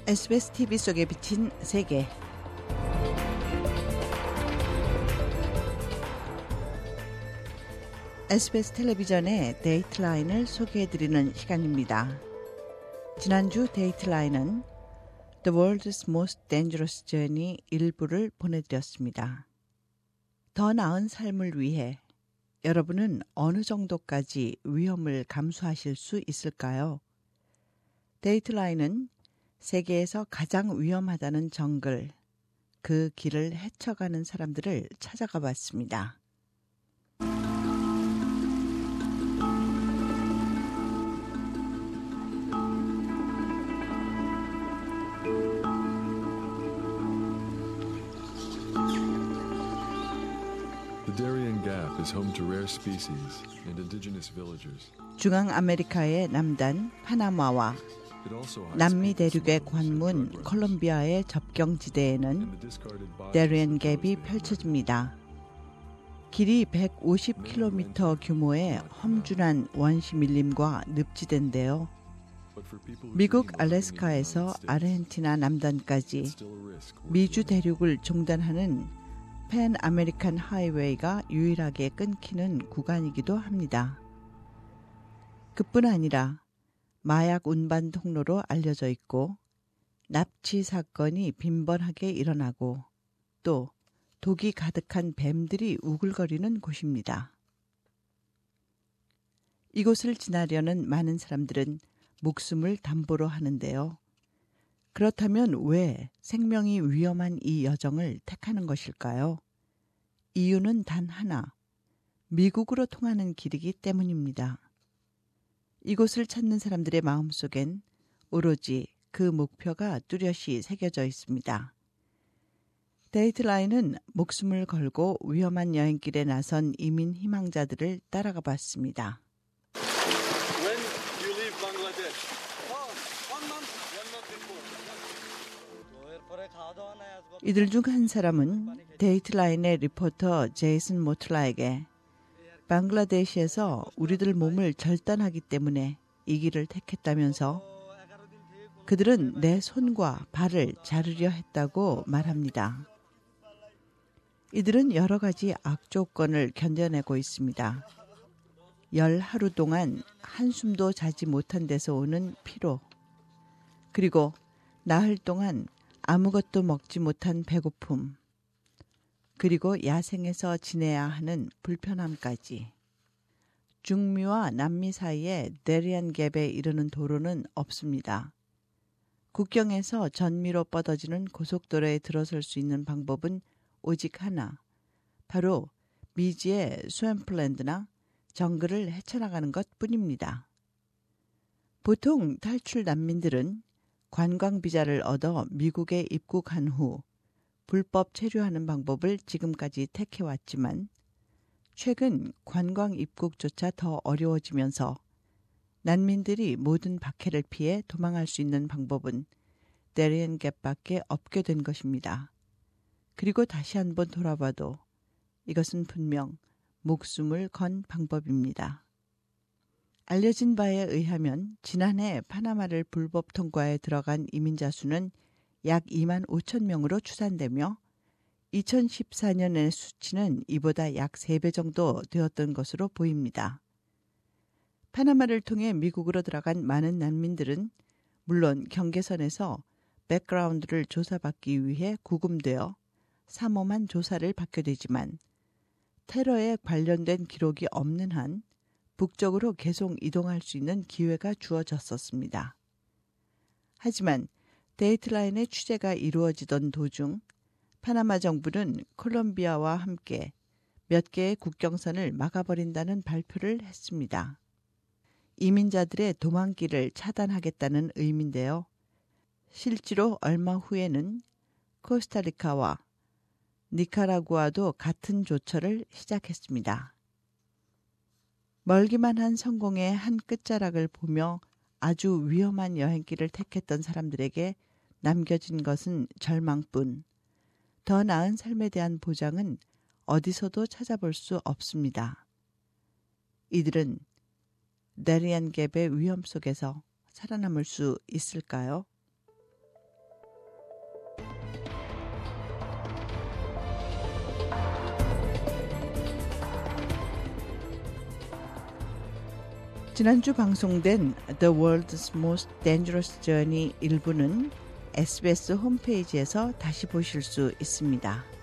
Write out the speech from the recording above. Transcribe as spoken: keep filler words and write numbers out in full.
에스비에스 티비 속에 비친 세계. 에스비에스 텔레비전의 데이트라인을 소개해드리는 시간입니다. 지난주 데이트라인은 The World's Most Dangerous Journey 일부를 보내드렸습니다. 더 나은 삶을 위해 여러분은 어느 정도까지 위험을 감수하실 수 있을까요? 데이트라인은 세계에서 가장 위험하다는 정글, 그 길을 헤쳐가는 사람들을 찾아가 봤습니다. 중앙 아메리카의 남단 파나마와 남미 대륙의 관문 콜롬비아의 접경지대에는 데리엔 갭이 펼쳐집니다. 길이 백오십 킬로미터 규모의 험준한 원시 밀림과 늪지대인데요. 미국 알래스카에서 아르헨티나 남단까지 미주 대륙을 종단하는 팬 아메리칸 하이웨이가 유일하게 끊기는 구간이기도 합니다. 그뿐 아니라 마약 운반 통로로 알려져 있고 납치 사건이 빈번하게 일어나고 또 독이 가득한 뱀들이 우글거리는 곳입니다. 이곳을 지나려는 많은 사람들은 목숨을 담보로 하는데요. 그렇다면 왜 생명이 위험한 이 여정을 택하는 것일까요? 이유는 단 하나, 미국으로 통하는 길이기 때문입니다. 이곳을 찾는 사람들의 마음속엔 오로지 그 목표가 뚜렷이 새겨져 있습니다. 데이트라인은 목숨을 걸고 위험한 여행길에 나선 이민 희망자들을 따라가 봤습니다. When you leave Bangladesh? Oh, one month, one month before. 이들 중 한 사람은 데이트라인의 리포터 제이슨 모틀라에게 방글라데시에서 우리들 몸을 절단하기 때문에 이 길을 택했다면서 그들은 내 손과 발을 자르려 했다고 말합니다. 이들은 여러 가지 악조건을 견뎌내고 있습니다. 열 하루 동안 한숨도 자지 못한 데서 오는 피로, 그리고 나흘 동안 아무것도 먹지 못한 배고픔, 그리고 야생에서 지내야 하는 불편함까지. 중미와 남미 사이에 데리엔 갭에 이르는 도로는 없습니다. 국경에서 전미로 뻗어지는 고속도로에 들어설 수 있는 방법은 오직 하나, 바로 미지의 스웸플랜드나 정글을 헤쳐나가는 것뿐입니다. 보통 탈출 난민들은 관광 비자를 얻어 미국에 입국한 후 불법 체류하는 방법을 지금까지 택해왔지만 최근 관광 입국조차 더 어려워지면서 난민들이 모든 박해를 피해 도망할 수 있는 방법은 데리엔 갭밖에 없게 된 것입니다. 그리고 다시 한번 돌아봐도 이것은 분명 목숨을 건 방법입니다. 알려진 바에 의하면 지난해 파나마를 불법 통과해 들어간 이민자 수는 약 이만 오천 명으로 추산되며 이천십사 년의 수치는 이보다 약 세 배 정도 되었던 것으로 보입니다. 파나마를 통해 미국으로 들어간 많은 난민들은 물론 경계선에서 백그라운드를 조사받기 위해 구금되어 삼엄한 조사를 받게 되지만 테러에 관련된 기록이 없는 한 북쪽으로 계속 이동할 수 있는 기회가 주어졌었습니다. 하지만 데이트라인의 취재가 이루어지던 도중 파나마 정부는 콜롬비아와 함께 몇 개의 국경선을 막아버린다는 발표를 했습니다. 이민자들의 도망길을 차단하겠다는 의미인데요. 실제로 얼마 후에는 코스타리카와 니카라구아도 같은 조처를 시작했습니다. 멀기만 한 성공의 한 끝자락을 보며 아주 위험한 여행길을 택했던 사람들에게 남겨진 것은 절망뿐, 더 나은 삶에 대한 보장은 어디서도 찾아볼 수 없습니다. 이들은 데리엔 갭의 위험 속에서 살아남을 수 있을까요? 지난주 방송된 The World's Most Dangerous Journey 일부는 에스비에스 홈페이지에서 다시 보실 수 있습니다.